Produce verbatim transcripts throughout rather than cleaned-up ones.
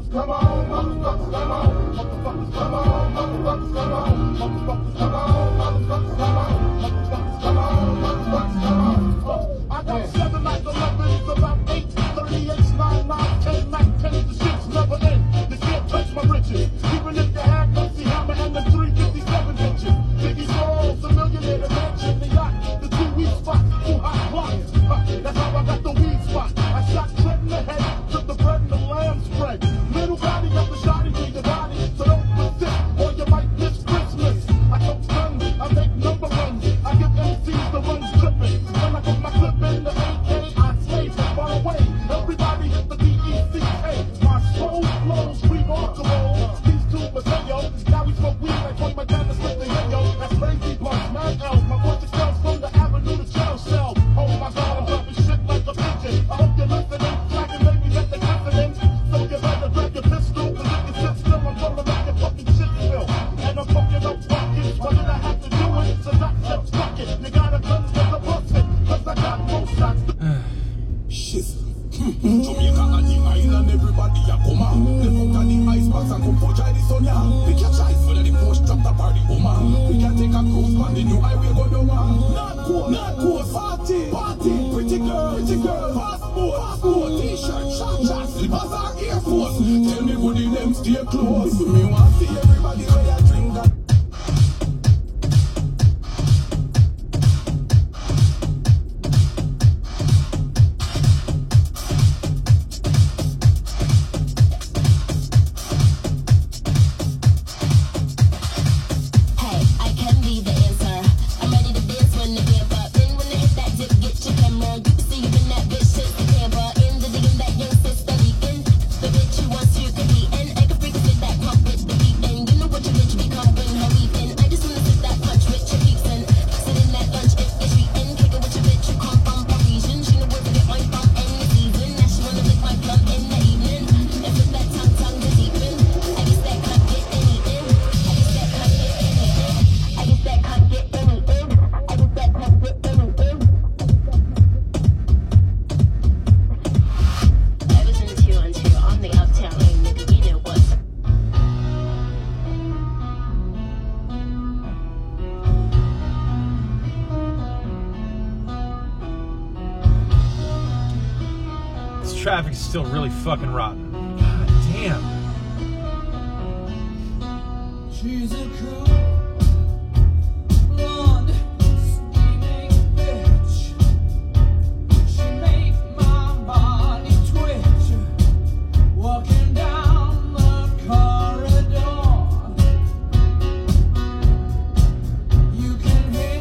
Motherfuckers, come on, motherfuckers, come on, motherfuckers, come on, motherfuckers, come on, motherfuckers, come on, motherfuckers, come on, motherfuckers, come on, motherfuckers, come on. Oh, I got seven like elevens, about eight, thirty-eight, nine, nine, ten, nine, ten, the shit's never end. They can't touch my riches, even if they had Nancy Hammer and the three fifty-seven bitches. Biggie Smalls, a millionaire, the mansion, the yacht, the two weed spots, two hot blocks. Huh, that's how I got the weed spot. I shot Trent in the head, took the bread and the lamb spread. Little body of the shotty, need the body, so don't persist, or you might miss Christmas. I don't guns, I make number runs, I give M Cs the runs tripping. When I put my clip in the A K, I slay from far away. Everybody hit the D E C K. My soul flows remarkable. These two Mateo, now we smoke weed like one my dad is with the yo. That's crazy blunts, mad L's. My voice excels from the avenue to jail cell. Oh my God, I'm dropping shit like a pigeon. I hope you're listening, flagging babies at the confidence. So you better grab your pistol, cause if you sit still, I'm gonna make your fucking shit spill. And I'm fucking up buckets, why did I have to do it? So I said fuck it, you got a gun for the busted, cause I got more shots. Shit. Jamaica and the island, everybody a come out. They fuck at the icebox and come for try the sun, yeah. We can try for the post trap the party, oh man. We can take a cruise on the new highway, go down. Not cool, not cool, party, party. Pretty girl, pretty girl, passport, passport, t-shirt, shot, shot, slippers or Air Force. Tell me who the them stay close. Me want to see everybody where you drink that. Traffic is still really fucking rotten. God damn. She's a cool, blonde, scheming bitch. She make my body twitch. Walking down the corridor, you can hear.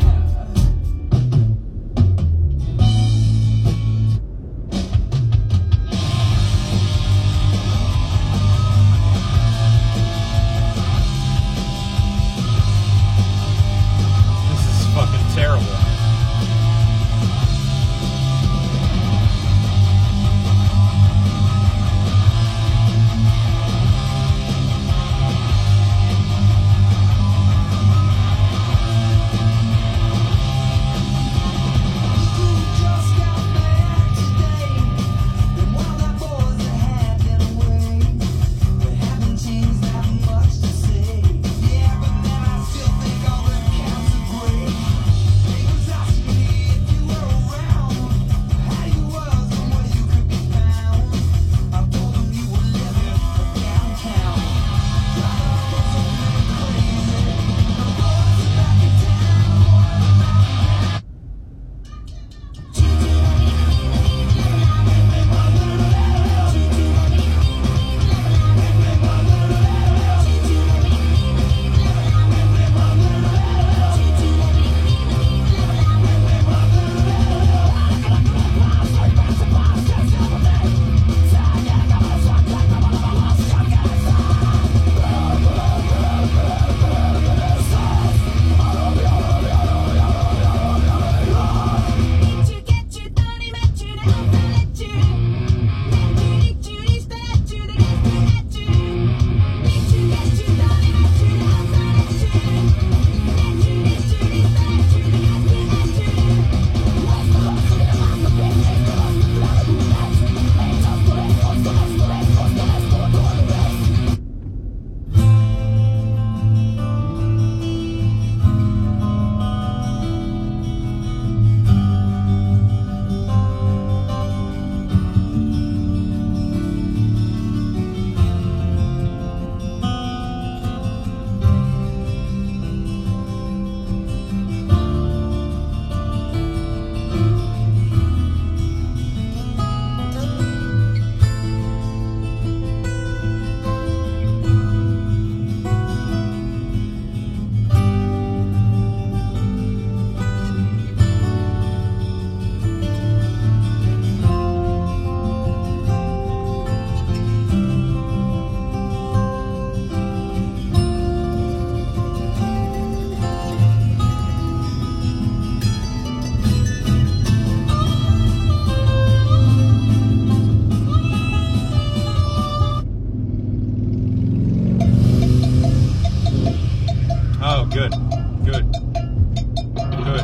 good. Good. Good.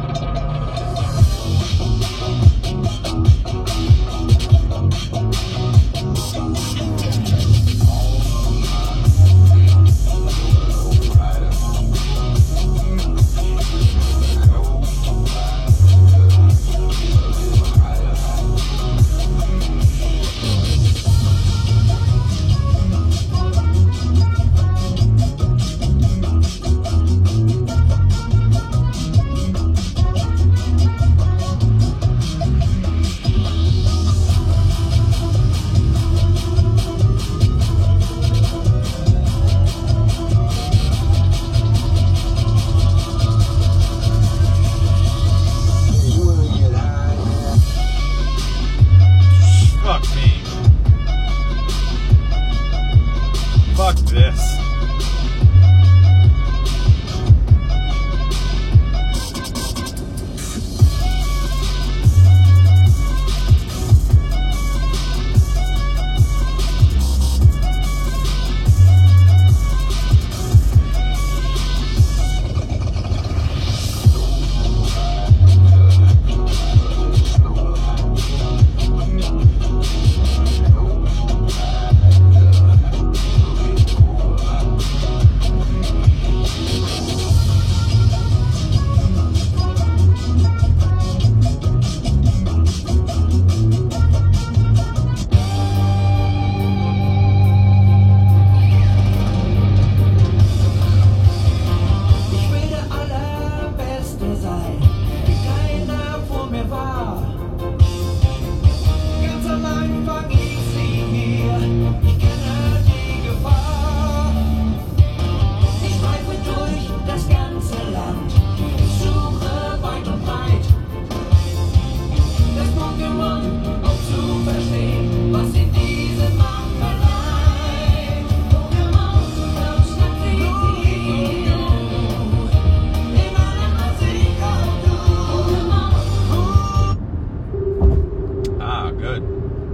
Fuck me. Fuck this. Ich will der Allerbeste sein, wie keiner vor mir war. Ganz am Anfang ich sie hier, ich kenne die Gefahr. Ich streife durch das ganze Land, ich suche weit und breit das Pokémon, um zu verstehen, was in diese Macht verleiht. Pokémon, das schnappt sie tief. In allem, was ich auch tue. Ah, good.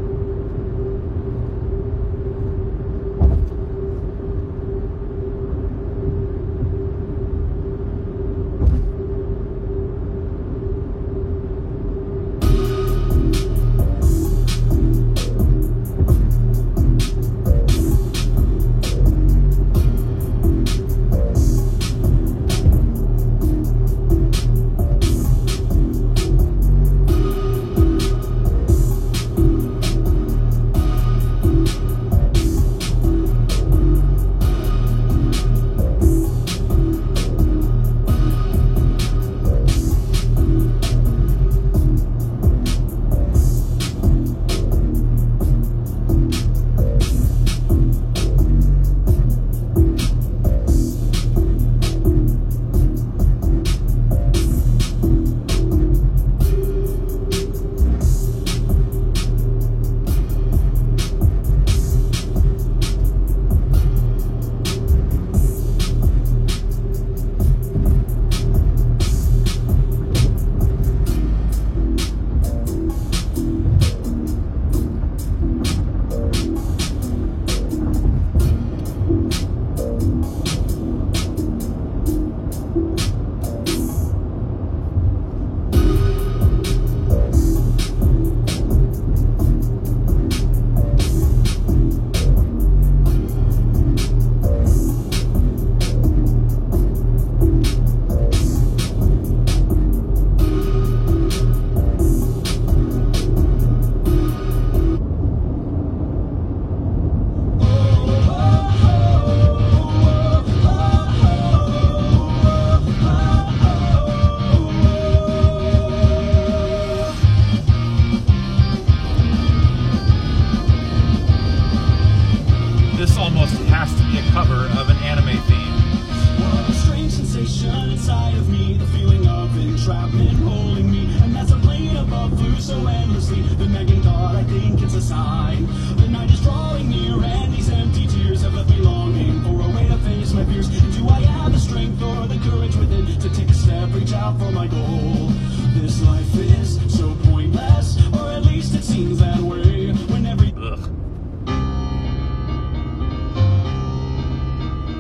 This almost has to be a cover of an anime theme. What a strange sensation inside of me, the feeling of entrapment holding me, and as a plane above flew so endlessly, the nagging thought, I think it's a sign. The night is drawing near, and these empty tears have left me longing for a way to face my fears. Do I have the strength or the courage within to take a step, reach out for my goal? This life is so pointless, or at least it seems that way. When every Ugh.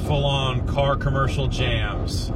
full-on car commercial jams.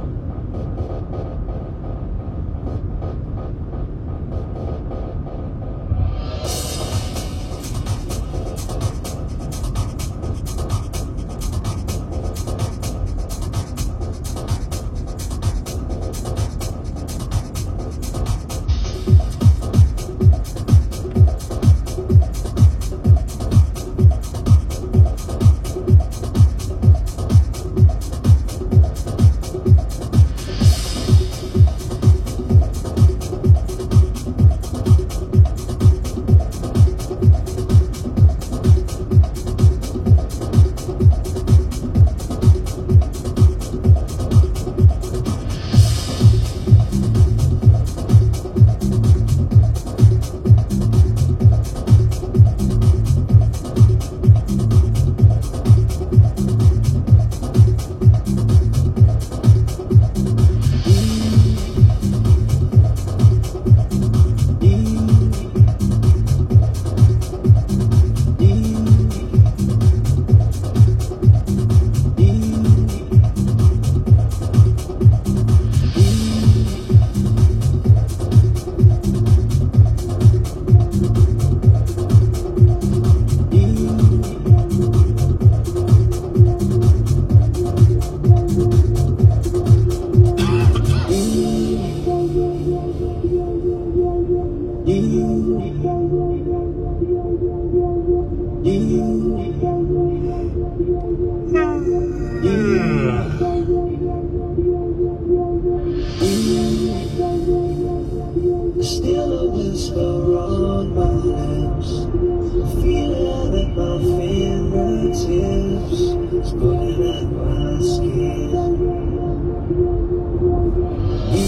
Still a whisper on my lips, feeling at my fingertips, it's pulling at my skin. You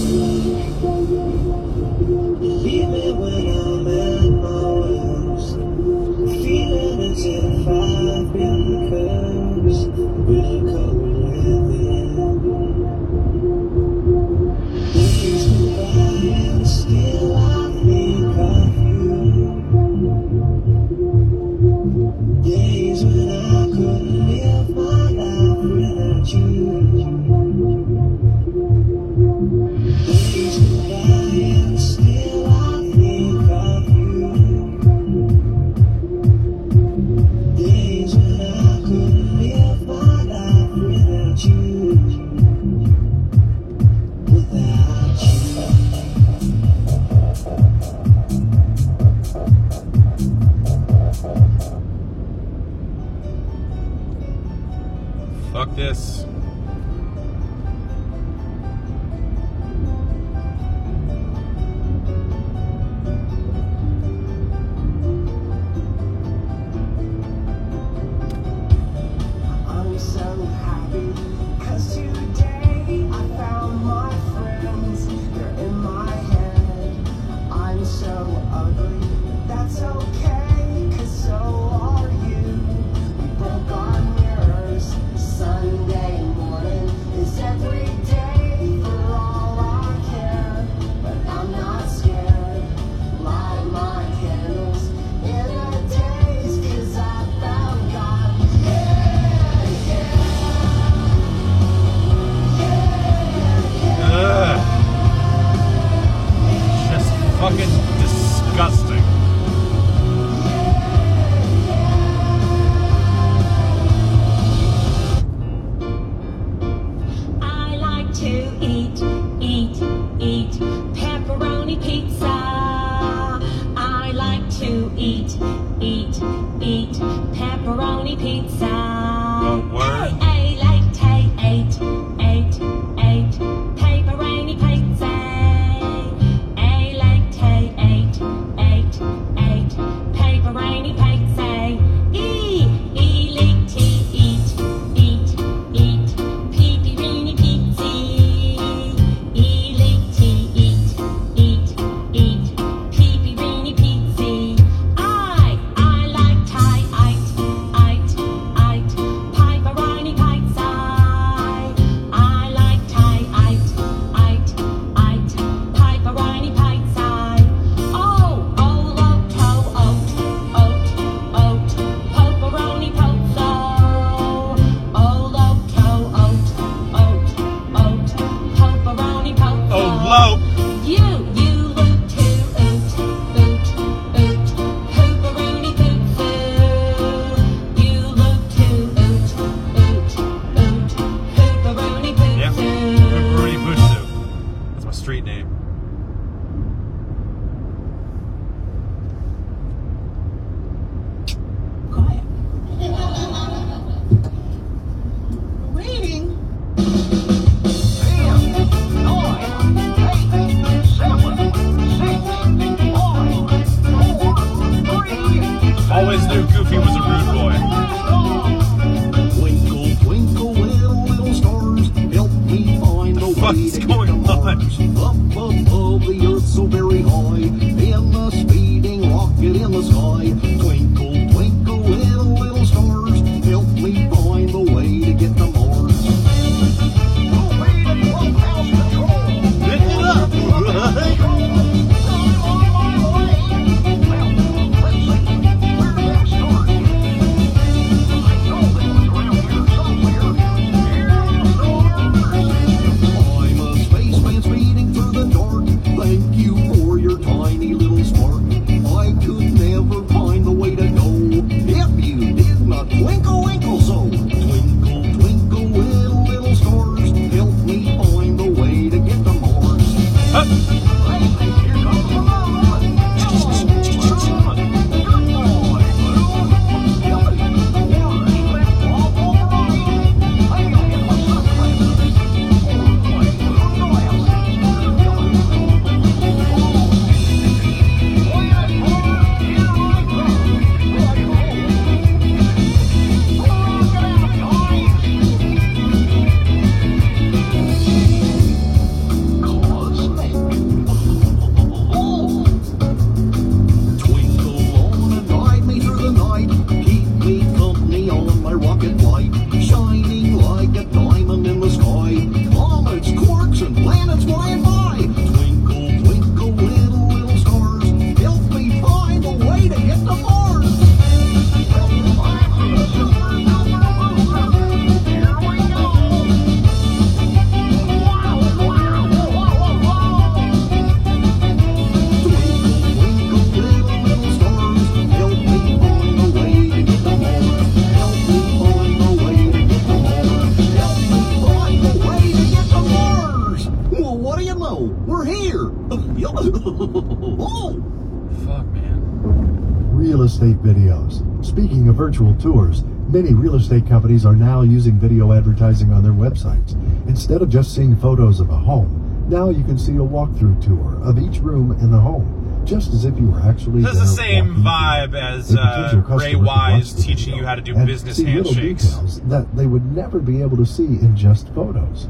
leave me when I'm at my worst, feeling as if I've been cursed, we're covered within. Days go by and still I think of you. Days when I couldn't live my life without you. Days go by and still I think of you. Days when I couldn't live my life without you. Without you. Fuck this. I'm so happy, 'cause today I found my friends. They're in my head. I'm so ugly, that's okay, 'cause so are you. We broke our mirrors Sunday morning. Fuck, man. Real estate videos. Speaking of virtual tours, many real estate companies are now using video advertising on their websites. Instead of just seeing photos of a home, now you can see a walkthrough tour of each room in the home, just as if you were actually This is there the same walking vibe through. as The uh, potential customer Ray could watch Wise the teaching video you how to do and business see little handshakes. details that they would never be able to see in just photos.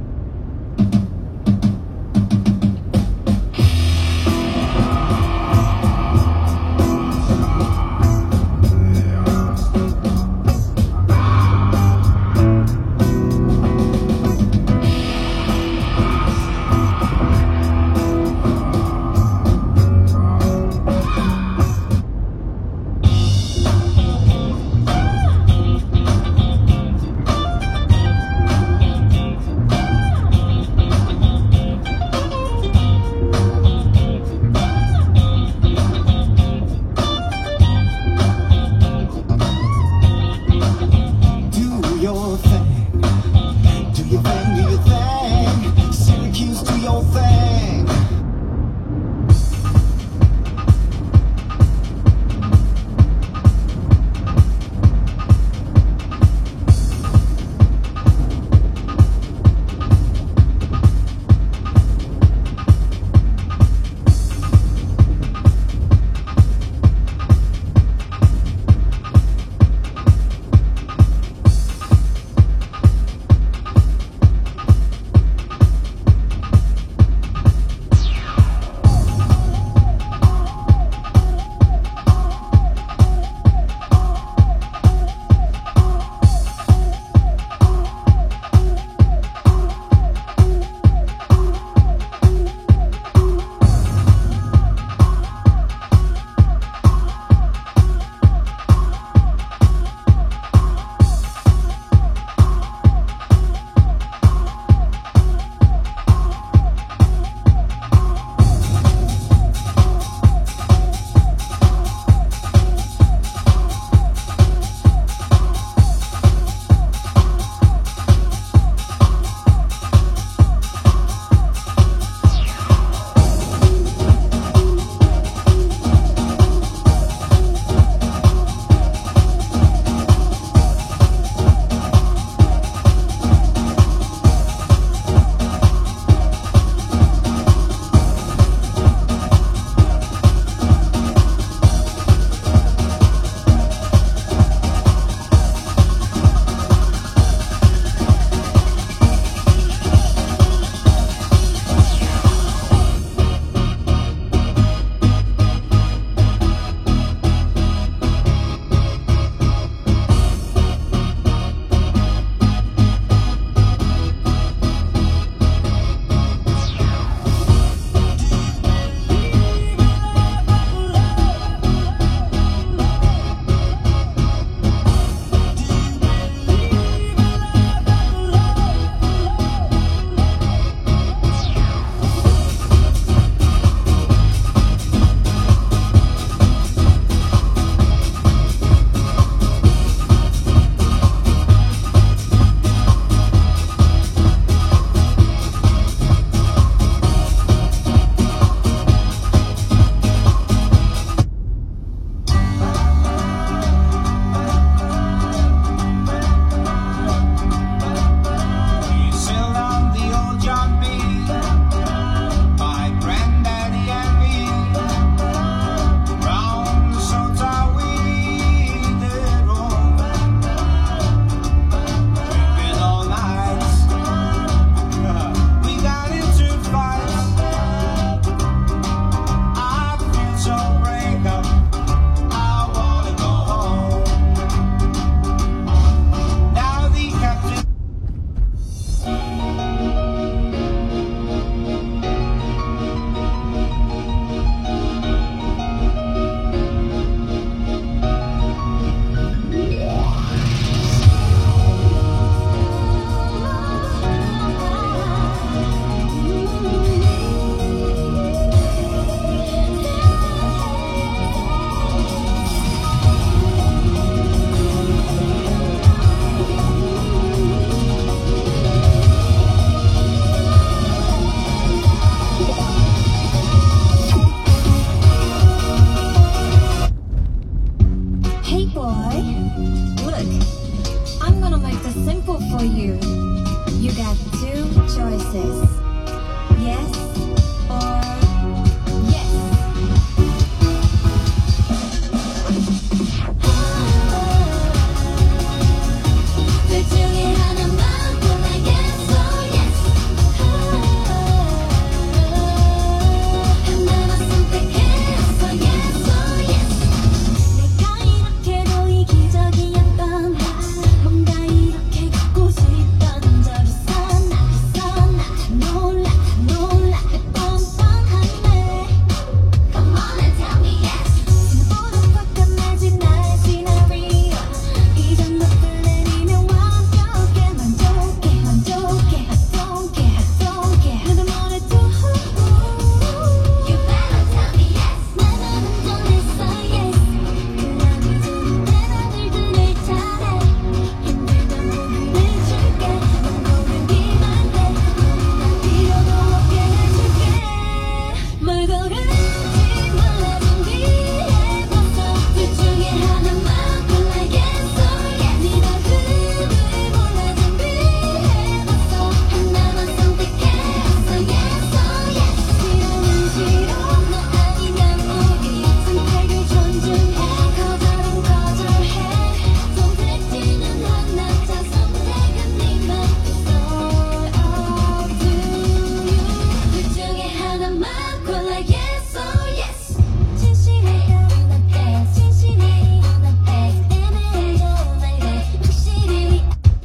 You got two choices. Yes or yes. 둘 중에 하나만 골라 yes or yes. 하나만 선택해서 yes or yes. 내가 이렇게도 이기적이었던 뭔가 이렇게 갖고 싶던 적 있었나 있었나 다 놀라 다 놀라 뻔뻔하네. Come on and tell me yes. 생각보다 꽉감해진 나의 시나리오. 이전 것들 내리면 완벽해 만족해 만족해 I don't care I don't care 누가 뭐래도 You better tell me yes. 나는 운전했어 yes. 그냥 이제는 대답을 들을 차례. 힘들던 목을 내줄게. 넌 고르기만 해. 난 필요도 없게 해줄게. 뭘 고를지 몰라 준비해봤어. 둘 중에 하나만 골라 yes or yes. 네가 그를 몰라 준비해봤어. 하나만 선택해서 yes or yes. 싫어는 싫어 너 아니면 우리 선택을 존중해. 거절은 거절해. 선택지는 하나 자 선택은 네 맘. It's all up to you. 둘 중에 하나만 골라 yes or yes. 진실해 눈앞에 진실해 눈앞에 애매해도 말해 확실히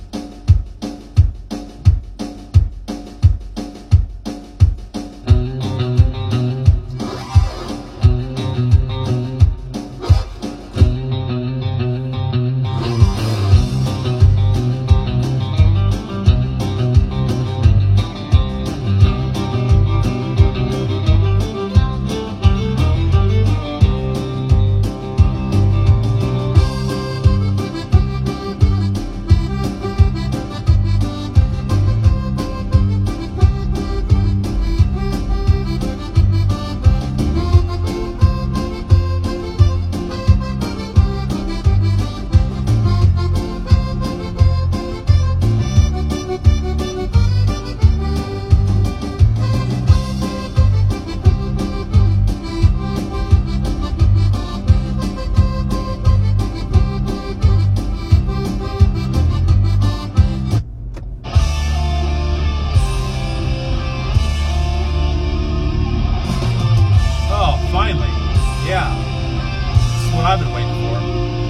Oh, finally. Yeah. This is what I've been waiting for.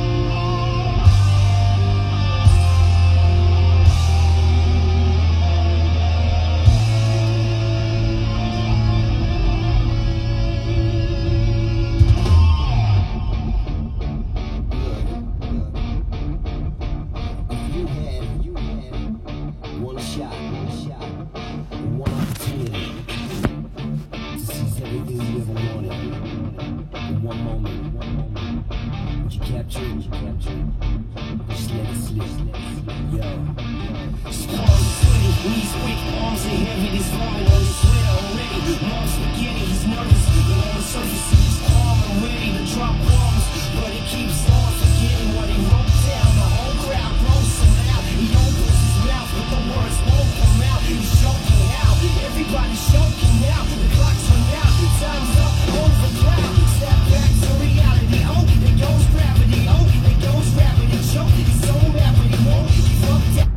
If you had, you had one shot, one shot, one opportunity to seize everything you ever wanted in one moment, one moment. Would you capture it? Would you capture it? Just let it slip. Yo. Storm sweaty, knees weak, arms are heavy. This woman on his sweat already. Mom's spaghetti, he's nervous, but on the surface he's calm and ready to drop bombs. But he keeps on forgetting what he wrote down. The whole crowd blows him out. He opens his mouth, but the words won't come out. He's choking out. Everybody's choking now. The clock's run out. Time's up. Overcloud. Step back to reality. Oh, there goes gravity. Oh, there goes gravity. Choke. He's so mad, but he won't give up. Down.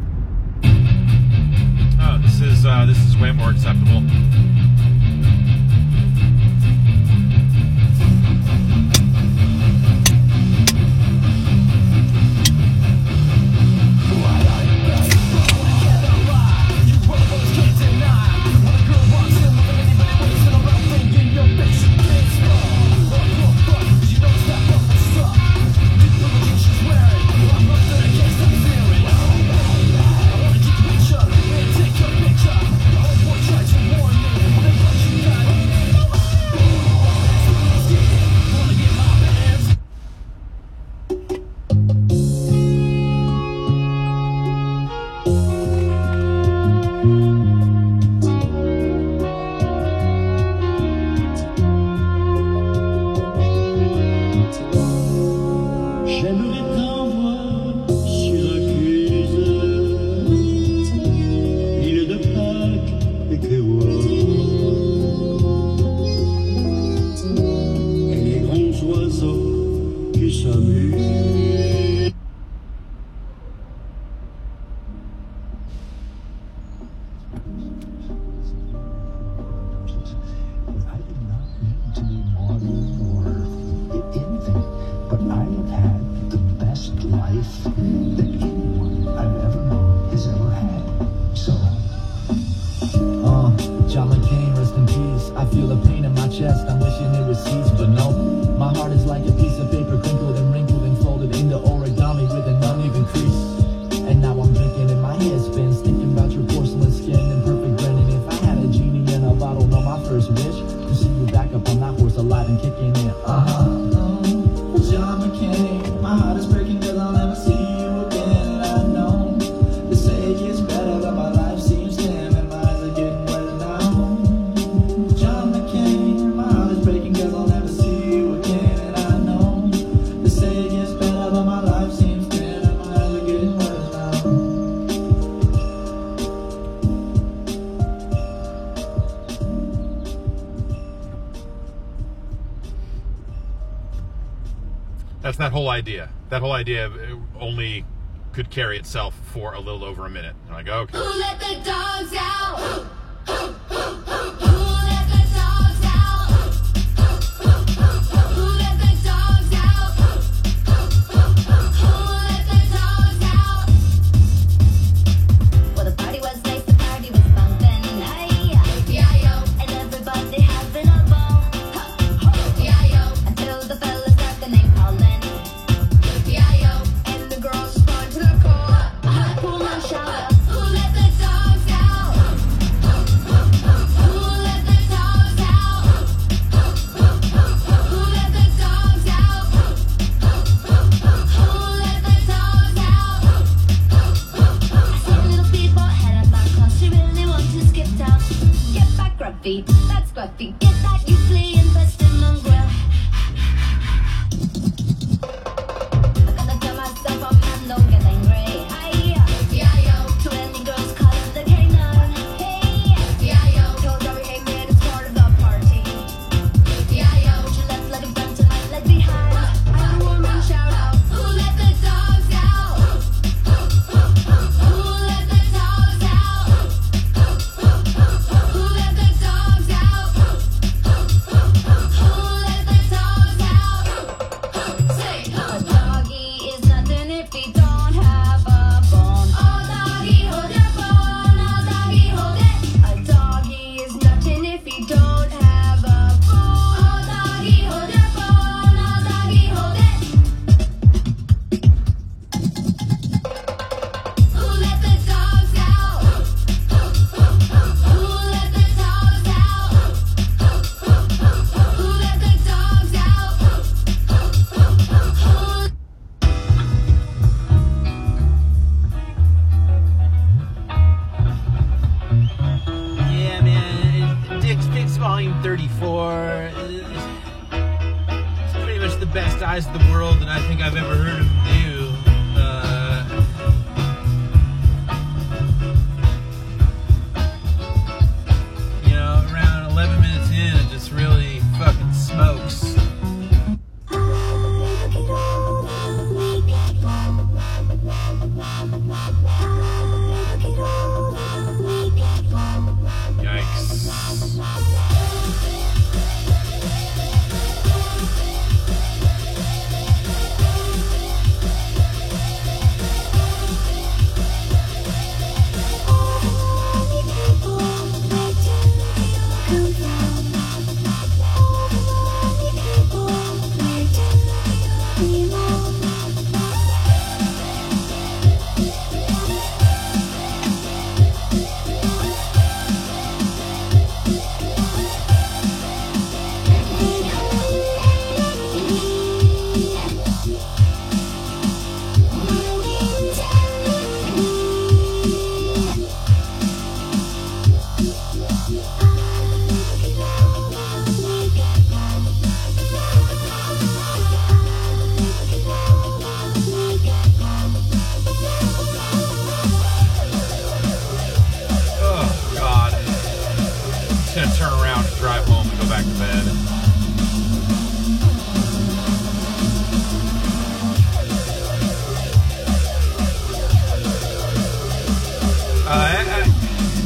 Oh, this is uh, this is way more acceptable. Take a picture. Oh, boy, try to warn me. 태워 해공수 와서 기삼일 I did not mean to be modern or anything, but I have had the best life that anyone I've ever known has ever had. So, Uh, John McCain, rest in peace. I feel the pain in my chest. I'm wishing it would cease, but no. My heart is like a piece of paper, crinkled and wrinkled and folded into origami with an uneven crease. And now I'm drinking and my head spins, thinking about your porcelain skin and perfect grin. And if I had a genie in a bottle, no, my first wish to see you back up on that horse, alive and kicking in. Uh-huh. John McCain, my heart is breaking 'cause I'll never see you again. And I know they say it gets better, but my life seems dim and my eyes are getting wetter now. John McCain, my heart is breaking 'cause I'll never see you again. And I know they say it gets better, but my life seems dim and my eyes are getting wetter now. That's that whole idea. That whole idea of it only could carry itself for a little over a minute. And I go, okay. Who let the dogs out? Who let the dogs out? Who let the dogs out? Who let the dogs out? Well, the party was nice, the party was bumping. Hey, yeah, yo, and everybody having a ball. Yeah, yo, until the fellas start the name calling. Yeah, yo, and the girls respond to the call. Pull my shout out. Who let the dogs out? Who let the dogs out? Who let the dogs out? Who let the dogs out? I see little people heading back 'cause she really wants to skip town. Get back, Gruffy. That's Gruffy. Get that, you flea infested mongrel. I'm gonna tell myself I'm man, don't get angry. Hey, yeah, yo. Too many girls calling the canine. Hey, yeah, yo. Told every hey man it's part of the party. Yeah, yo. She left like a friend tonight, left behind. I'm a woman, shout out. Who let the dogs out? Who let the dogs out? Who let the dogs out? Who let the dogs out? Say, a doggy is nothing if he don't have a bone. Oh, doggy, hold your bone. Oh, doggy, hold it. A doggy is nothing if he don't have a bone. Oh, doggy, hold your bone. Oh, doggy, hold it. Who let the dogs out? Who let the dogs out? Who let the dogs out? Who Yeah, man. Dick's Picks Volume thirty-four. It's pretty much the best Eyes of the World that I think I've ever heard him do. Uh, you know, around eleven minutes in, it just really fucking smokes. Yikes.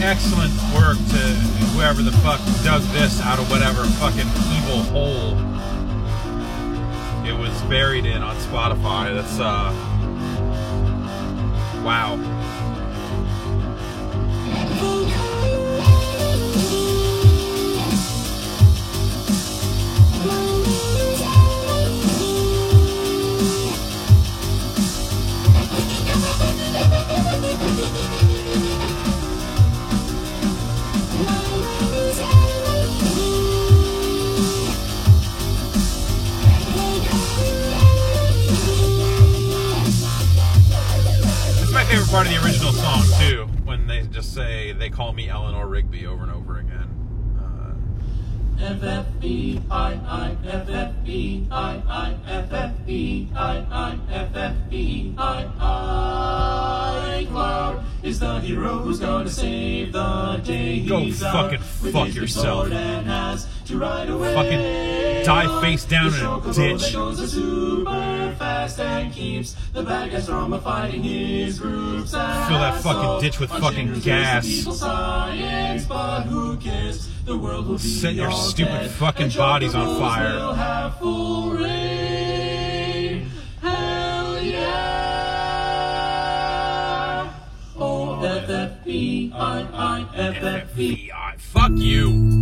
excellent work to whoever the fuck dug this out of whatever fucking evil hole it was buried in on Spotify. That's, uh, wow. Favorite part of the original song too, when they just say they call me Eleanor Rigby over and over again. F F E I I F F E I I F F E I I F F E I I Cloud is the hero who's gonna save the day. Go He's fucking fuck yourself. To ride away. Fucking die face down in a ditch. Goes super fast and keeps the bad guys from fighting his groups. Fill that fucking ditch with fucking gas. Science, but who cares? The world will be Set your all stupid dead, fucking and bodies on chocobos fire. will have full reign. Hell yeah! Oh, F F E I I F F E I. Fuck you.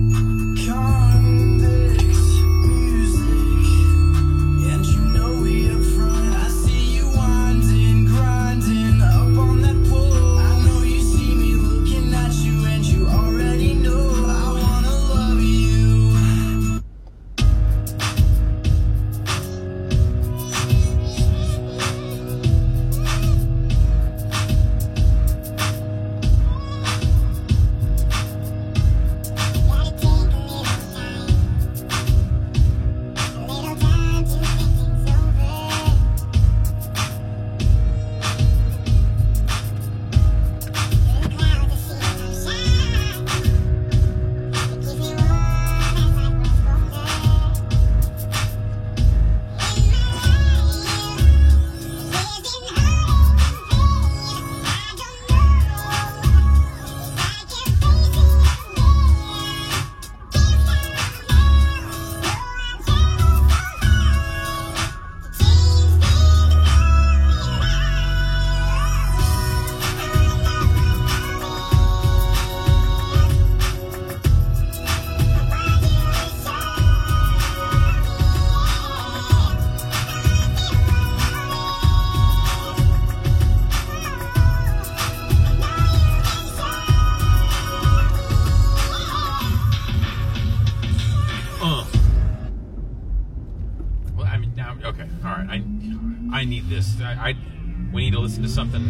I need this. I, I we need to listen to something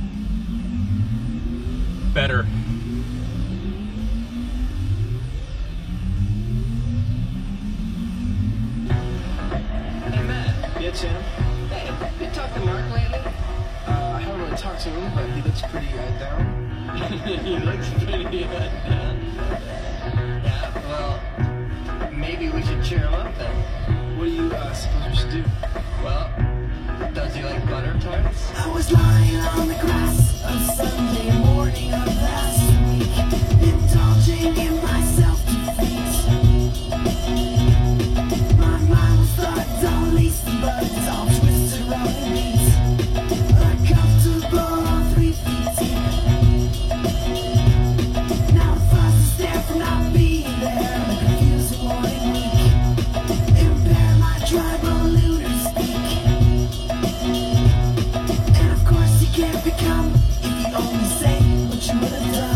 better. Hey Matt. Yeah, Tim. Hey, you talked to Mark lately? Uh, I haven't really talked to him, but he looks pretty uh, down. He looks pretty uh, down. Yeah, well, maybe we should cheer him up then. What do you uh, suppose we should do? Well, does he like butter tarts? I was lying on the grass on Sunday morning of last week, indulging in my self-defeat. My mind was thought all least the buds all twisted around and neat, uncomfortable three feet deep. Now the fuss is there for not being there, the confusing morning week, impair my tribal lunar speak. And of course you can't become if you only say what you would have done.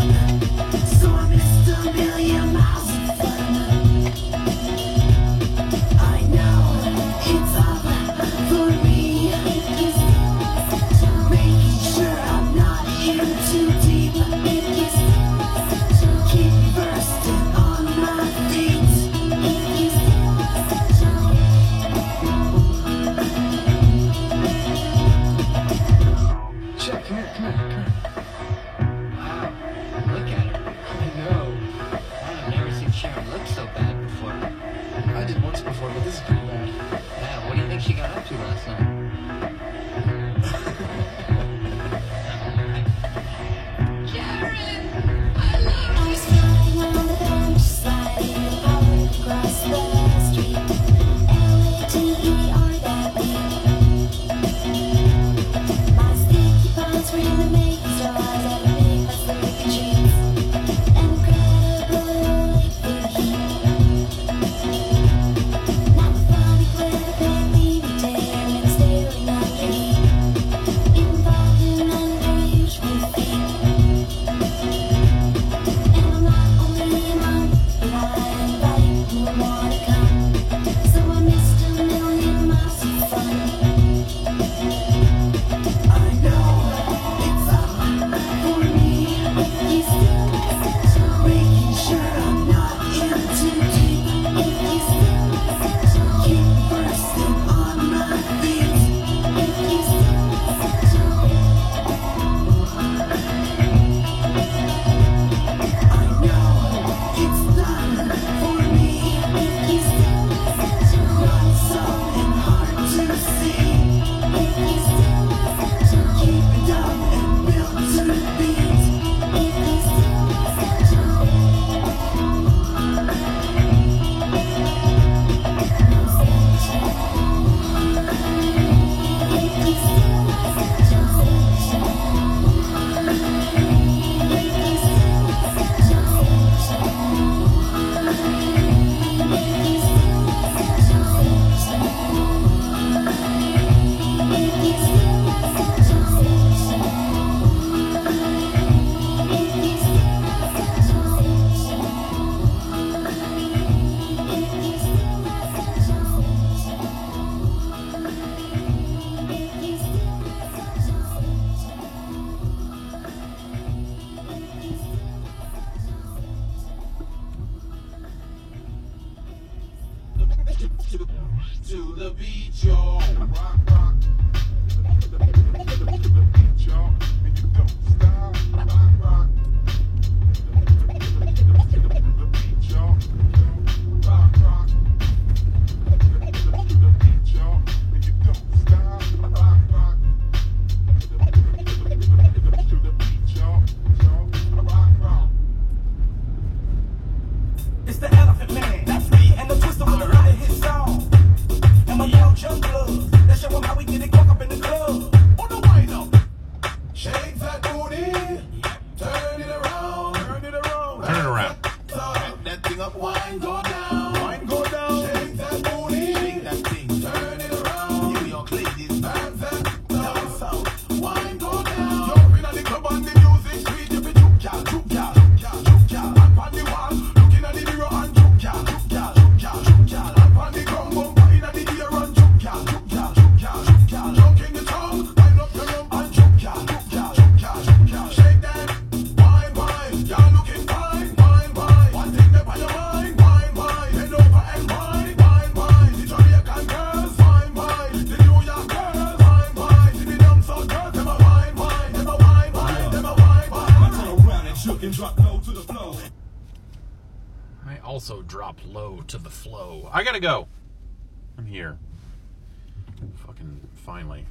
also drop low to the flow. I gotta go. I'm here. Fucking finally.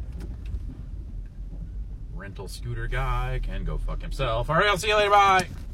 Rental scooter guy can go fuck himself. All right, I'll see you later. Bye.